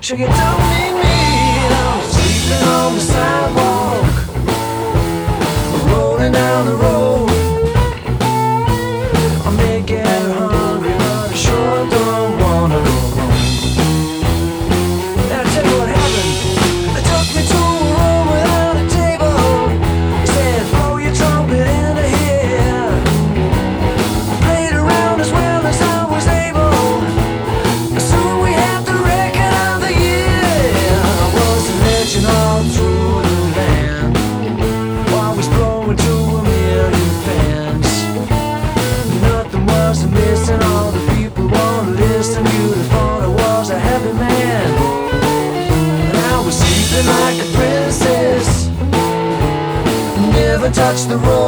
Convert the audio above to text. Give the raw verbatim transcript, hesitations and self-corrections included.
sure you don't need me. I'm sleeping on the sidewalk, rolling down the road. I may get hungry, but I sure don't wanna go home. Now I'll tell you what happened. They took me to a room without a table. They said, blow your trumpet into here. I played around as well as I was able. Soon we had the record of the year. I was a legend all through the land, always blowing to a million fans. Nothing was amiss and all the people wanna listen. You'd have thought I was a happy man. And I was sleeping like a princess, never touched the road.